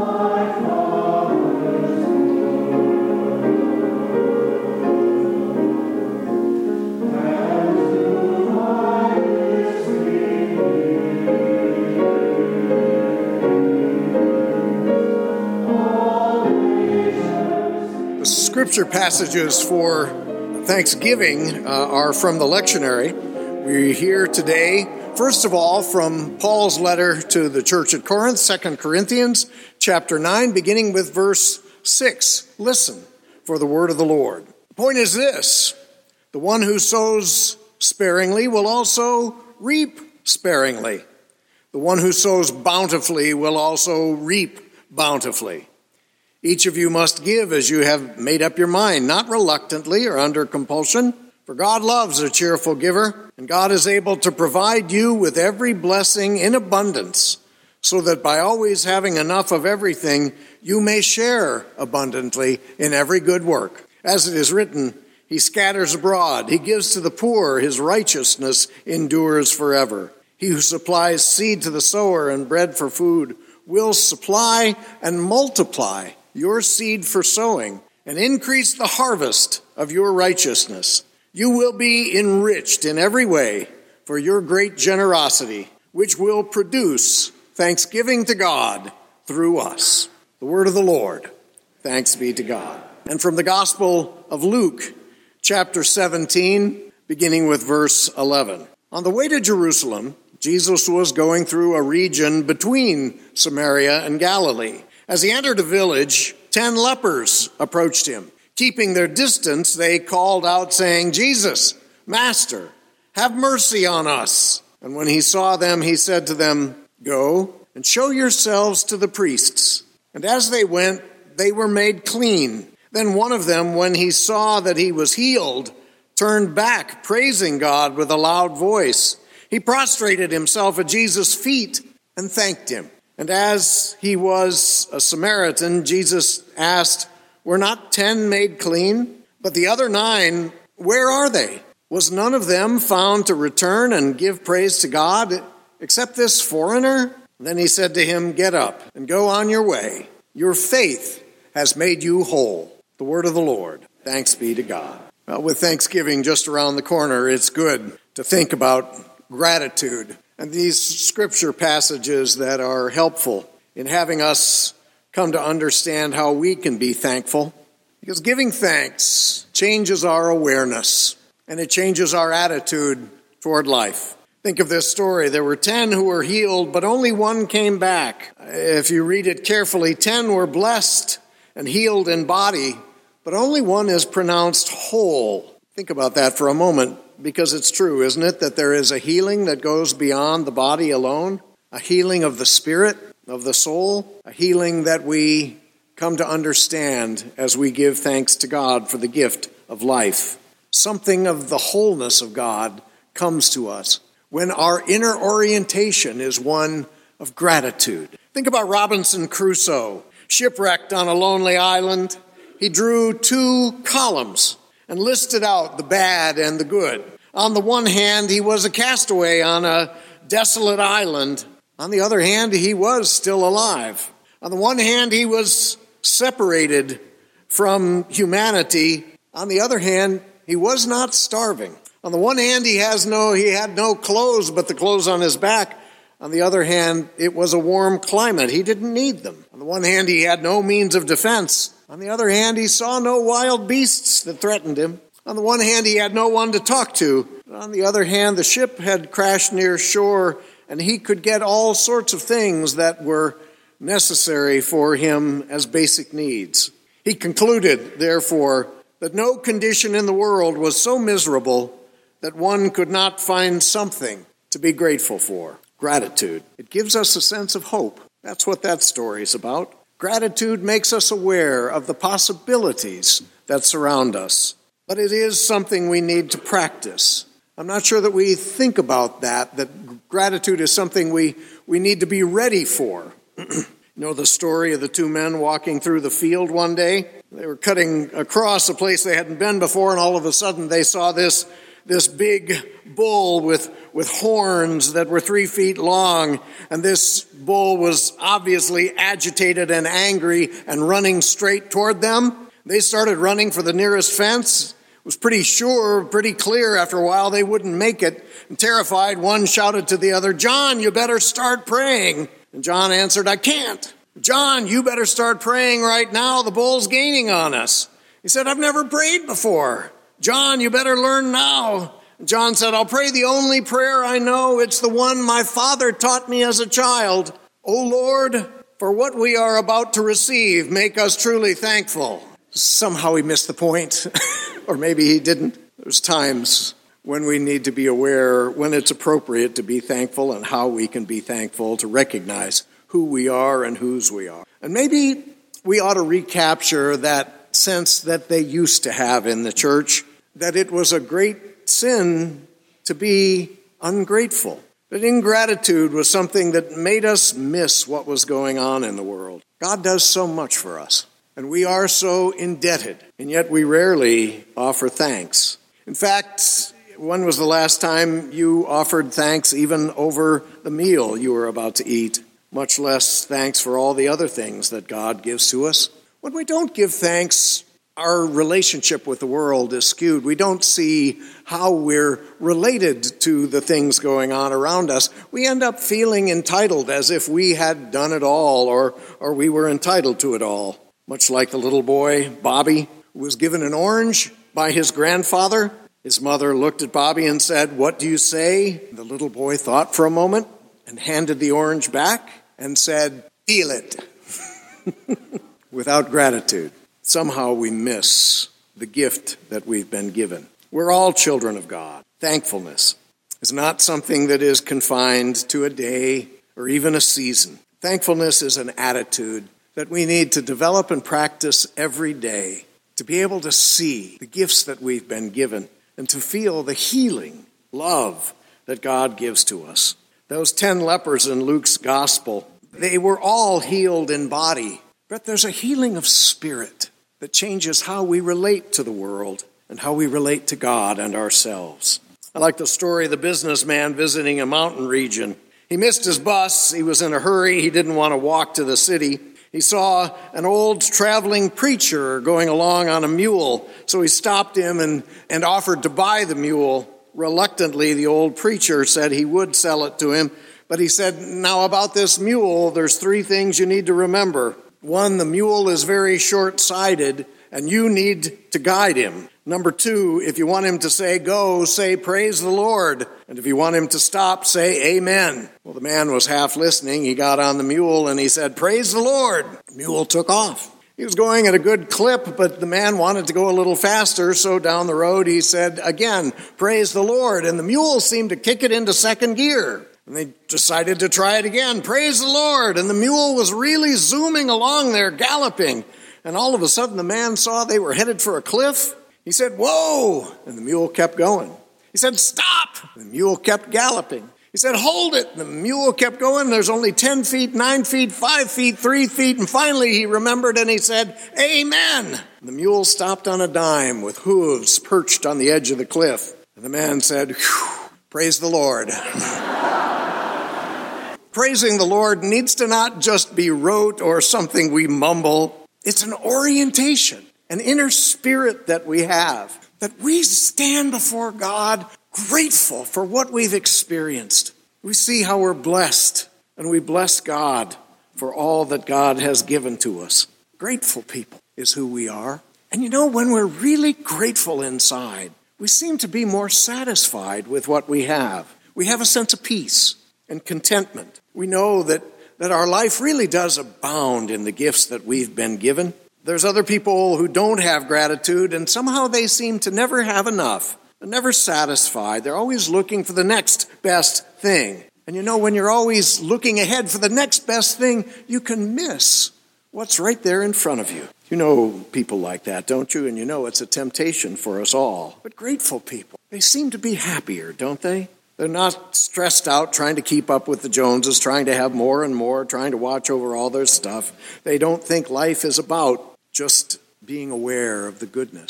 Scripture passages for Thanksgiving are from the lectionary. We hear today, first of all, from Paul's letter to the church at Corinth, 2 Corinthians chapter 9, beginning with verse 6. Listen for the word of the Lord. The point is this: the one who sows sparingly will also reap sparingly. The one who sows bountifully will also reap bountifully. Each of you must give as you have made up your mind, not reluctantly or under compulsion, for God loves a cheerful giver, and God is able to provide you with every blessing in abundance, so that by always having enough of everything, you may share abundantly in every good work. As it is written, He scatters abroad, He gives to the poor, His righteousness endures forever. He who supplies seed to the sower and bread for food will supply and multiply your seed for sowing, and increase the harvest of your righteousness. You will be enriched in every way for your great generosity, which will produce thanksgiving to God through us. The word of the Lord. Thanks be to God. And from the Gospel of Luke, chapter 17, beginning with verse 11. On the way to Jerusalem, Jesus was going through a region between Samaria and Galilee. As he entered a village, 10 lepers approached him. Keeping their distance, they called out, saying, "Jesus, Master, have mercy on us." And when he saw them, he said to them, "Go and show yourselves to the priests." And as they went, they were made clean. Then one of them, when he saw that he was healed, turned back, praising God with a loud voice. He prostrated himself at Jesus' feet and thanked him. And as he was a Samaritan, Jesus asked, "Were not 10 made clean? But the other 9, where are they? Was none of them found to return and give praise to God, except this foreigner?" Then he said to him, "Get up and go on your way. Your faith has made you whole." The word of the Lord. Thanks be to God. Well, with Thanksgiving just around the corner, it's good to think about gratitude. And these scripture passages that are helpful in having us come to understand how we can be thankful. Because giving thanks changes our awareness, and it changes our attitude toward life. Think of this story. There were 10 who were healed, but only one came back. If you read it carefully, 10 were blessed and healed in body, but only one is pronounced whole. Think about that for a moment. Because it's true, isn't it, that there is a healing that goes beyond the body alone, a healing of the spirit, of the soul, a healing that we come to understand as we give thanks to God for the gift of life. Something of the wholeness of God comes to us when our inner orientation is one of gratitude. Think about Robinson Crusoe, shipwrecked on a lonely island. He drew 2 columns and listed out the bad and the good. On the one hand, he was a castaway on a desolate island. On the other hand, he was still alive. On the one hand, he was separated from humanity. On the other hand, he was not starving. On the one hand, he had no clothes but the clothes on his back. On the other hand, it was a warm climate. He didn't need them. On the one hand, he had no means of defense. On the other hand, he saw no wild beasts that threatened him. On the one hand, he had no one to talk to. On the other hand, the ship had crashed near shore, and he could get all sorts of things that were necessary for him as basic needs. He concluded, therefore, that no condition in the world was so miserable that one could not find something to be grateful for. Gratitude. It gives us a sense of hope. That's what that story is about. Gratitude makes us aware of the possibilities that surround us. But it is something we need to practice. I'm not sure that we think about that gratitude is something we need to be ready for. You know the story of the 2 men walking through the field one day? They were cutting across a place they hadn't been before, and all of a sudden they saw this this big bull with horns that were 3 feet long, and this bull was obviously agitated and angry and running straight toward them. They started running for the nearest fence. It was pretty clear after a while they wouldn't make it. And terrified, one shouted to the other, "John, you better start praying." And John answered, "I can't." "John, you better start praying right now. The bull's gaining on us." He said, "I've never prayed before." "John, you better learn now." And John said, "I'll pray the only prayer I know. It's the one my father taught me as a child. O Lord, for what we are about to receive, make us truly thankful." Somehow he missed the point. Or maybe he didn't. There's times when we need to be aware when it's appropriate to be thankful and how we can be thankful, to recognize who we are and whose we are. And maybe we ought to recapture that sense that they used to have in the church, that it was a great sin to be ungrateful. That ingratitude was something that made us miss what was going on in the world. God does so much for us, and we are so indebted, and yet we rarely offer thanks. In fact, when was the last time you offered thanks even over the meal you were about to eat? Much less thanks for all the other things that God gives to us. When we don't give thanks, our relationship with the world is skewed. We don't see how we're related to the things going on around us. We end up feeling entitled, as if we had done it all, or we were entitled to it all. Much like the little boy, Bobby, who was given an orange by his grandfather. His mother looked at Bobby and said, "What do you say?" The little boy thought for a moment and handed the orange back and said, "Feel it." Without gratitude, somehow we miss the gift that we've been given. We're all children of God. Thankfulness is not something that is confined to a day or even a season. Thankfulness is an attitude that we need to develop and practice every day, to be able to see the gifts that we've been given and to feel the healing love that God gives to us. Those 10 lepers in Luke's gospel, they were all healed in body, but there's a healing of spirit that changes how we relate to the world and how we relate to God and ourselves. I like the story of the businessman visiting a mountain region. He missed his bus. He was in a hurry. He didn't want to walk to the city. He saw an old traveling preacher going along on a mule, so he stopped him and offered to buy the mule. Reluctantly, the old preacher said he would sell it to him, but he said, "Now about this mule, there's 3 things you need to remember. 1, the mule is very short-sighted, and you need to guide him. Number 2, if you want him to say go, say praise the Lord. And if you want him to stop, say amen." Well, the man was half listening. He got on the mule and he said, "Praise the Lord." The mule took off. He was going at a good clip, but the man wanted to go a little faster, so down the road he said again, "Praise the Lord." And the mule seemed to kick it into second gear. And they decided to try it again. "Praise the Lord." And the mule was really zooming along there, galloping. And all of a sudden the man saw they were headed for a cliff. He said, "Whoa!" And the mule kept going. He said, "Stop!" And the mule kept galloping. He said, "Hold it!" And the mule kept going. There's only 10 feet, 9 feet, 5 feet, 3 feet. And finally he remembered and he said, "Amen!" And the mule stopped on a dime with hooves perched on the edge of the cliff. And the man said, "Praise the Lord." Praising the Lord needs to not just be rote or something we mumble. It's an orientation, an inner spirit that we have, that we stand before God grateful for what we've experienced. We see how we're blessed, and we bless God for all that God has given to us. Grateful people is who we are. And you know, when we're really grateful inside, we seem to be more satisfied with what we have. We have a sense of peace and contentment. We know that our life really does abound in the gifts that we've been given. There's other people who don't have gratitude, and somehow they seem to never have enough. They're never satisfied. They're always looking for the next best thing. And you know, when you're always looking ahead for the next best thing, you can miss what's right there in front of you. You know people like that, don't you? And you know it's a temptation for us all. But grateful people, they seem to be happier, don't they? They're not stressed out trying to keep up with the Joneses, trying to have more and more, trying to watch over all their stuff. They don't think life is about just being aware of the goodness.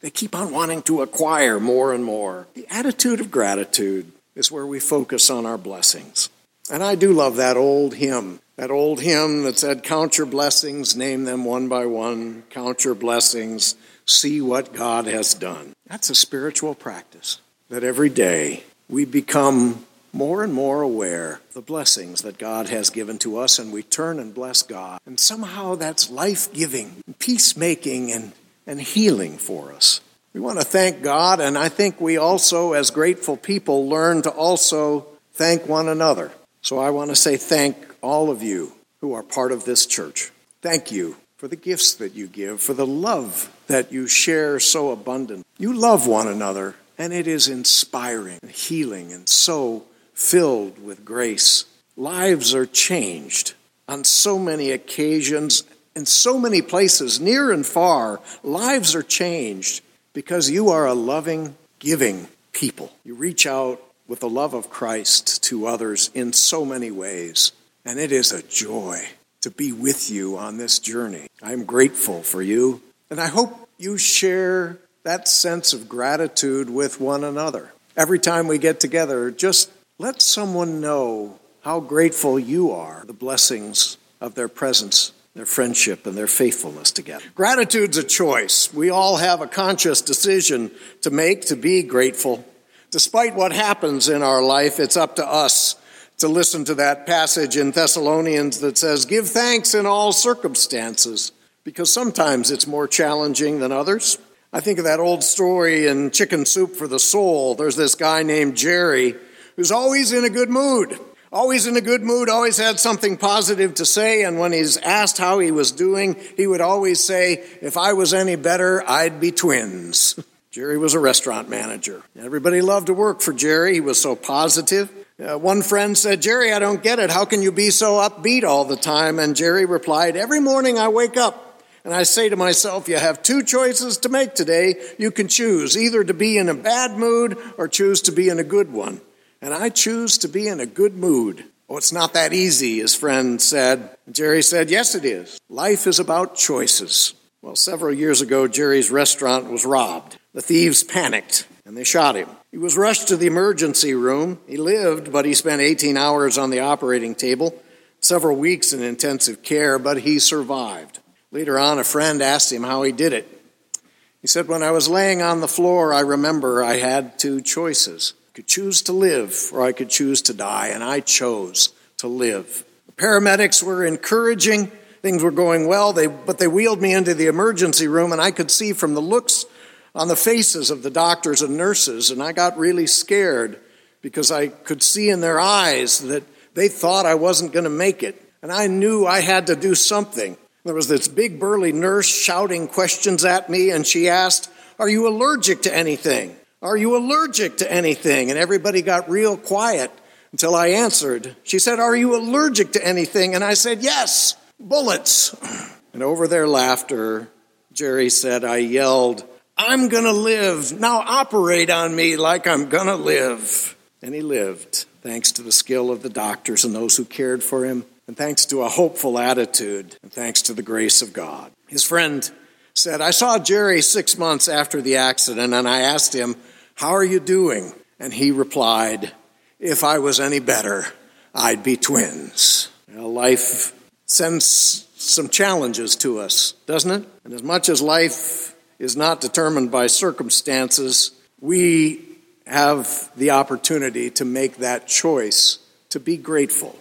They keep on wanting to acquire more and more. The attitude of gratitude is where we focus on our blessings. And I do love that old hymn that said, count your blessings, name them one by one, count your blessings, see what God has done. That's a spiritual practice, that every day we become more and more aware of the blessings that God has given to us, and we turn and bless God. And somehow that's life-giving, peacemaking, and healing for us. We want to thank God, and I think we also, as grateful people, learn to also thank one another. So I want to say thank all of you who are part of this church. Thank you for the gifts that you give, for the love that you share so abundant. You love one another, and it is inspiring and healing and so filled with grace. Lives are changed on so many occasions, in so many places, near and far. Lives are changed because you are a loving, giving people. You reach out with the love of Christ to others in so many ways. And it is a joy to be with you on this journey. I'm grateful for you, and I hope you share that sense of gratitude with one another. Every time we get together, just let someone know how grateful you are for the blessings of their presence, their friendship, and their faithfulness together. Gratitude's a choice. We all have a conscious decision to make to be grateful. Despite what happens in our life, it's up to us to listen to that passage in Thessalonians that says, give thanks in all circumstances, because sometimes it's more challenging than others. I think of that old story in Chicken Soup for the Soul. There's this guy named Jerry who's always in a good mood. Always in a good mood, always had something positive to say, and when he's asked how he was doing, he would always say, if I was any better, I'd be twins. Jerry was a restaurant manager. Everybody loved to work for Jerry. He was so positive. One friend said, Jerry, I don't get it. How can you be so upbeat all the time? And Jerry replied, every morning I wake up and I say to myself, you have two choices to make today. You can choose either to be in a bad mood or choose to be in a good one. And I choose to be in a good mood. Oh, it's not that easy, his friend said. Jerry said, yes, it is. Life is about choices. Well, several years ago, Jerry's restaurant was robbed. The thieves panicked, and they shot him. He was rushed to the emergency room. He lived, but he spent 18 hours on the operating table, several weeks in intensive care, but he survived. Later on, a friend asked him how he did it. He said, when I was laying on the floor, I remember I had two choices. I could choose to live, or I could choose to die, and I chose to live. The paramedics were encouraging. Things were going well, but they wheeled me into the emergency room, and I could see from the looks on the faces of the doctors and nurses, and I got really scared because I could see in their eyes that they thought I wasn't going to make it, and I knew I had to do something. There was this big burly nurse shouting questions at me, and she asked, are you allergic to anything? Are you allergic to anything? And everybody got real quiet until I answered. She said, are you allergic to anything? And I said, yes, bullets. And over their laughter, Jerry said, I yelled, I'm going to live. Now operate on me like I'm going to live. And he lived, thanks to the skill of the doctors and those who cared for him, and thanks to a hopeful attitude, and thanks to the grace of God. His friend said, I saw Jerry 6 months after the accident, and I asked him, how are you doing? And he replied, if I was any better, I'd be twins. Well, life sends some challenges to us, doesn't it? And as much as life is not determined by circumstances, we have the opportunity to make that choice to be grateful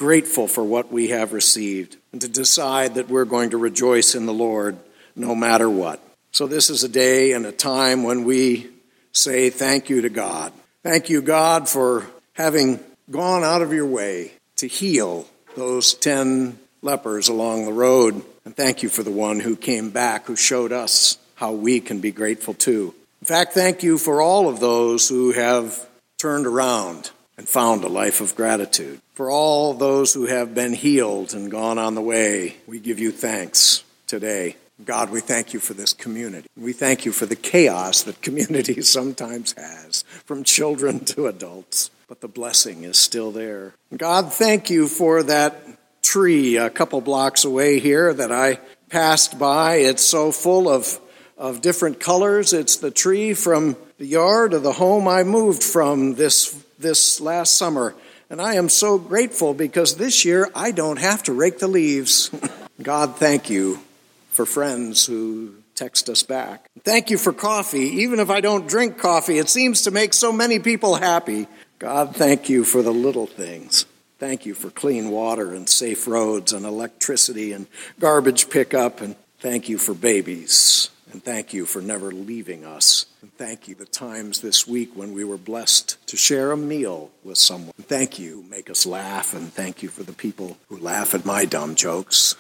for what we have received, and to decide that we're going to rejoice in the Lord no matter what. So this is a day and a time when we say thank you to God. Thank you, God, for having gone out of your way to heal those 10 lepers along the road. And thank you for the one who came back, who showed us how we can be grateful too. In fact, thank you for all of those who have turned around and found a life of gratitude. For all those who have been healed and gone on the way, we give you thanks today. God, we thank you for this community. We thank you for the chaos that community sometimes has, from children to adults. But the blessing is still there. God, thank you for that tree a couple blocks away here that I passed by. It's so full of of different colors. It's the tree from the yard of the home I moved from this last summer. And I am so grateful because this year I don't have to rake the leaves. God, thank you for friends who text us back. Thank you for coffee. Even if I don't drink coffee, it seems to make so many people happy. God, thank you for the little things. Thank you for clean water and safe roads and electricity and garbage pickup. And thank you for babies. And thank you for never leaving us. And thank you the times this week when we were blessed to share a meal with someone. And thank you who make us laugh. And thank you for the people who laugh at my dumb jokes.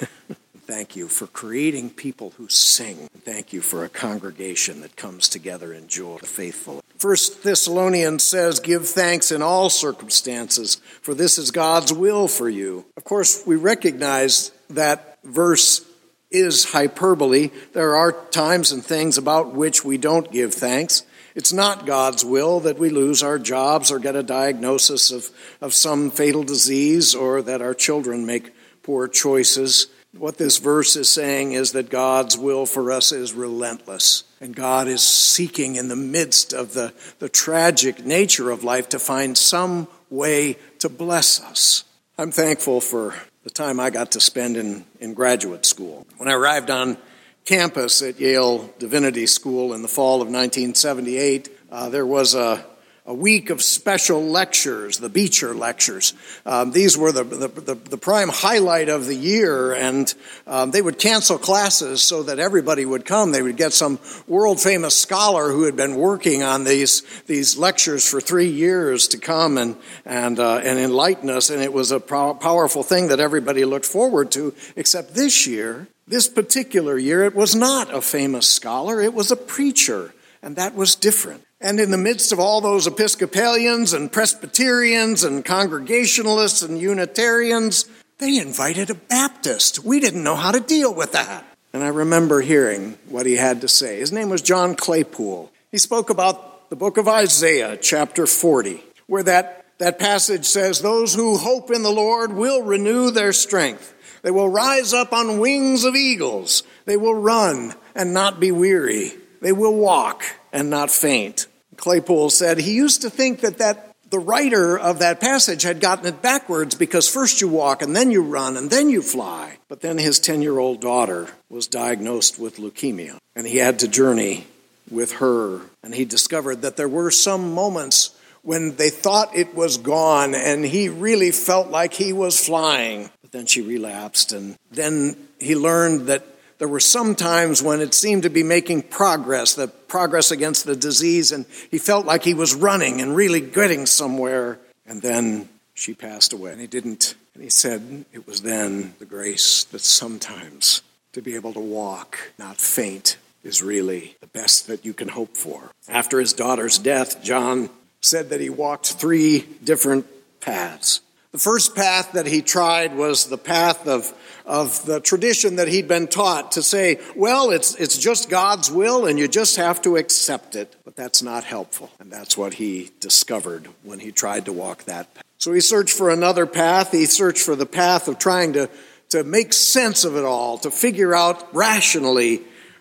Thank you for creating people who sing. And thank you for a congregation that comes together in joy, the faithful. 1 Thessalonians says, give thanks in all circumstances, for this is God's will for you. Of course, we recognize that verse is hyperbole. There are times and things about which we don't give thanks. It's not God's will that we lose our jobs or get a diagnosis of some fatal disease or that our children make poor choices. What this verse is saying is that God's will for us is relentless. And God is seeking in the midst of the tragic nature of life to find some way to bless us. I'm thankful for the time I got to spend in graduate school. When I arrived on campus at Yale Divinity School in the fall of 1978, there was a week of special lectures, the Beecher lectures. These were the prime highlight of the year, and they would cancel classes so that everybody would come. They would get some world-famous scholar who had been working on these lectures for 3 years to come and enlighten us, and it was a powerful thing that everybody looked forward to, except this year, this particular year, it was not a famous scholar, it was a preacher, and that was different. And in the midst of all those Episcopalians and Presbyterians and Congregationalists and Unitarians, they invited a Baptist. We didn't know how to deal with that. And I remember hearing what he had to say. His name was John Claypool. He spoke about the book of Isaiah, chapter 40, where that passage says, those who hope in the Lord will renew their strength. They will rise up on wings of eagles. They will run and not be weary. They will walk and not faint. Claypool said he used to think that the writer of that passage had gotten it backwards because first you walk and then you run and then you fly. But then his 10-year-old daughter was diagnosed with leukemia, and he had to journey with her. And he discovered that there were some moments when they thought it was gone and he really felt like he was flying. But then she relapsed, and then he learned that there were some times when it seemed to be making progress, the progress against the disease, and he felt like he was running and really getting somewhere. And then she passed away, and he didn't. And he said it was then the grace that sometimes to be able to walk, not faint, is really the best that you can hope for. After his daughter's death, John said that he walked 3 different paths. The first path that he tried was the path of the tradition that he'd been taught to say, well, it's just God's will and you just have to accept it. But that's not helpful. And that's what he discovered when he tried to walk that path. So he searched for another path. He searched for the path of trying to make sense of it all, to figure out rationally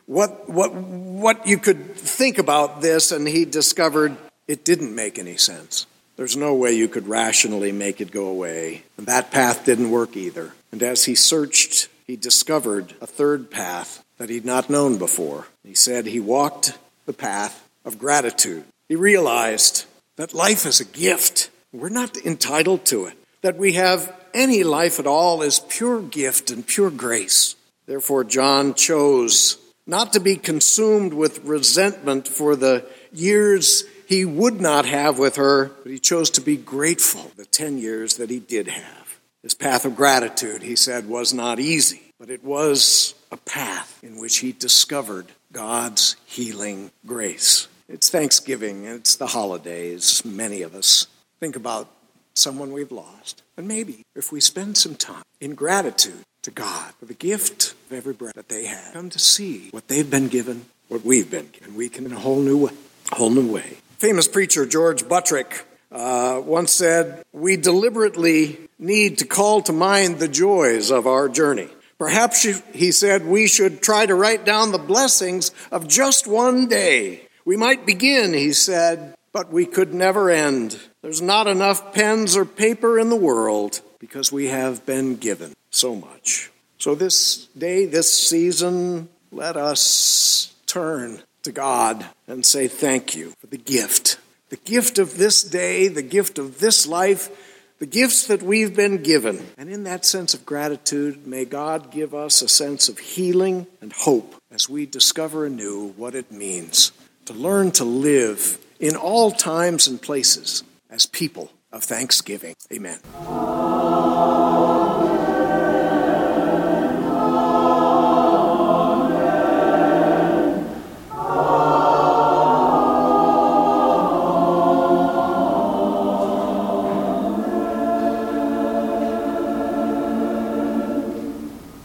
what you could think about this. And he discovered it didn't make any sense. There's no way you could rationally make it go away. And that path didn't work either. And as he searched, he discovered a third path that he'd not known before. He said he walked the path of gratitude. He realized that life is a gift. We're not entitled to it. That we have any life at all is pure gift and pure grace. Therefore, John chose not to be consumed with resentment for the years he would not have with her, but he chose to be grateful for the 10 years that he did have. This path of gratitude, he said, was not easy, but it was a path in which he discovered God's healing grace. It's Thanksgiving, it's the holidays. Many of us think about someone we've lost. And maybe if we spend some time in gratitude to God for the gift of every breath that they have, come to see what they've been given, what we've been given. We can in a whole new way. Famous preacher George Buttrick once said, we deliberately need to call to mind the joys of our journey. Perhaps, he said, we should try to write down the blessings of just one day. We might begin, he said, but we could never end. There's not enough pens or paper in the world because we have been given so much. So this day, this season, let us turn to God and say thank you for the gift of this day, the gift of this life, the gifts that we've been given. And in that sense of gratitude, may God give us a sense of healing and hope as we discover anew what it means to learn to live in all times and places as people of thanksgiving. Amen.